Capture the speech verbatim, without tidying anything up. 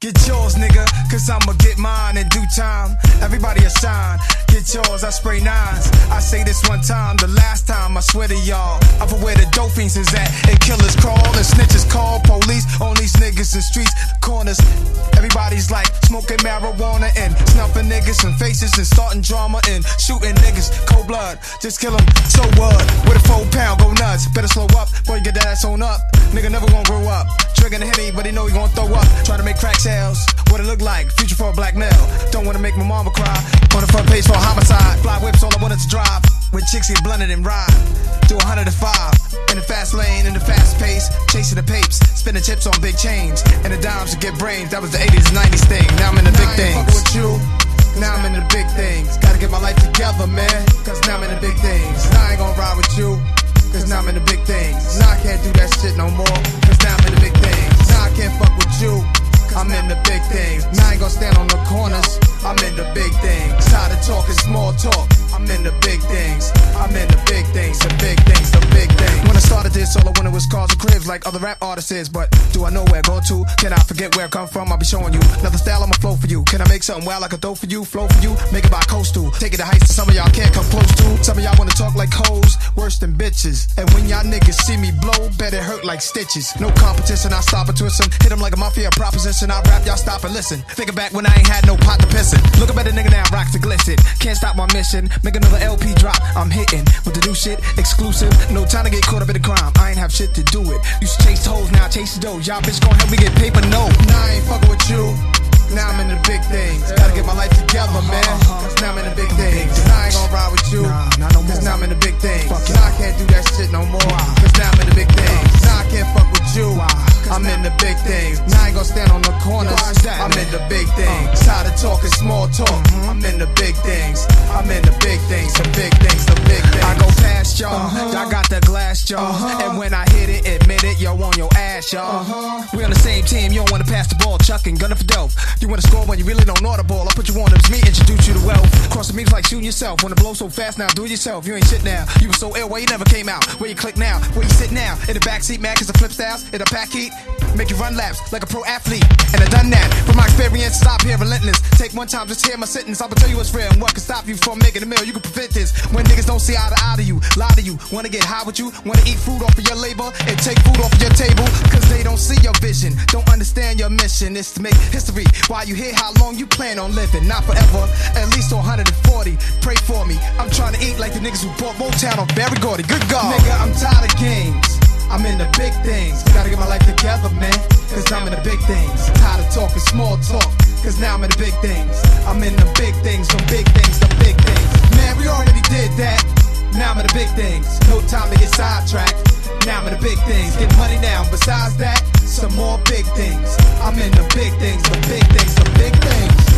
Get yours, nigga, cause I'ma get mine in due time. Everybody a shine. Get yours, I spray nines. I say this one time, the last time, I swear to y'all. I'm for where the dope fiends is at. And killers crawl and snitches call police on these niggas in streets, corners. Everybody's like smoking marijuana and snuffing niggas in faces and starting drama and shooting niggas. Cold blood, just kill them, so what? With a four pound, go nuts. Better slow up, before you get that ass on up. Nigga never gonna grow up. Drinking the Henny, but he know he gonna throw up. Trying to make crack sales, what it look like? Future for a black male. Don't wanna make my mama cry. On the front page for a homicide. Fly whips, all I wanted to drive. With chicks get blunted and ride. Do a hundred and five. In the fast lane, in the fast pace. Chasing the papes, spinning chips on big chains. And the dimes to get brains. That was the eighties and nineties thing. Now I'm in the big things. With you. Now I'm in the big things. Gotta get my life together, man. Cause now I'm in the big things. Now I ain't gonna ride with you. Cause now I'm in the big things. Now I can't do that shit no more. Cause now I'm in the big things. Now I can't fuck with you. I'm in the big things. Now I ain't gonna stand on the corners. I'm in the big things. Tired of talking small talk. I'm in the big things. I'm in the big things. The big things. The big things. When I started this, all I wanted was cars and cribs like other rap artists is. But do I know where I go to? Can I forget where I come from? I'll be showing you another style. I'ma flow for you. Can I make something wild I can throw for you? Flow for you. Make it by coastal. Take it to heights that some of y'all can't come close to. Some of y'all wanna talk like hoes, worse than bitches. And when y'all niggas see me blow, bet it hurt like stitches. No competition, I stop and twist 'em. Hit 'em like a mafia proposition. I rap, y'all stop and listen. Thinking back when I ain't had no pot to pissin'. Look up at the nigga now, rocks to glisten. Can't stop my mission. Make another L P drop. I'm hitting with the new shit, exclusive. No time to get caught up in the crime. I ain't have shit to do it. Used to chase hoes, now I chase the dough. Y'all bitch gon' help me get paper, no. Now I ain't fucking with you. Now I'm in the big things. Gotta get my life together, man. Cause now I'm in the big things. Now I ain't gon' ride with you. Cause now I'm in the big things. Now I can't do that shit no more. Cause now I'm in the big things. Now I can't fuck with you. I'm in the big things. Now I ain't gon' stand on the corners. I'm in the big things. Tired of talking small talk. I'm in the big things. I'm in the big things. The big things. The big things. I go past y'all. I got the glass, y'all. And when I hit it, admit it, yo, on your ass, y'all. We on the same team. You don't wanna pass the ball, chucking, gunning for dope. You wanna score when you really don't know the ball. I put you on them, me introduce you to wealth. Cross the means like shooting yourself. Wanna blow so fast now, do it yourself. You ain't shit now. You were so ill, why you never came out? Where you click now? Where you sit now? In the backseat, mad cause the flip styles. In the pack heat, make you run laps like a pro athlete. And I done that. From my experience, stop here relentless. Take one time, just hear my sentence. I'ma tell you what's real and what can stop you from making a meal. You can prevent this. When niggas don't see eye to eye to you, lie to you. Wanna get high with you, wanna eat food off of your labor and take food off of your table. Cause they don't see your vision, don't understand your mission. It's to make history. Why you here, how long you plan on living? Not forever, at least one hundred forty. Pray for me, I'm trying to eat like the niggas who bought Motown on Barry Gordy. Good God. Nigga, I'm tired of games. I'm in the big things. Gotta get my life together, man. Cause I'm in the big things. Tired of talking small talk. Cause now I'm in the big things. I'm in the big things, the big things, the big things. Man, we already did that. Now I'm in the big things. No time to get sidetracked. Now I'm in the big things. Get money now. Besides that, some more big things. I'm in the big things, the big things, the big things.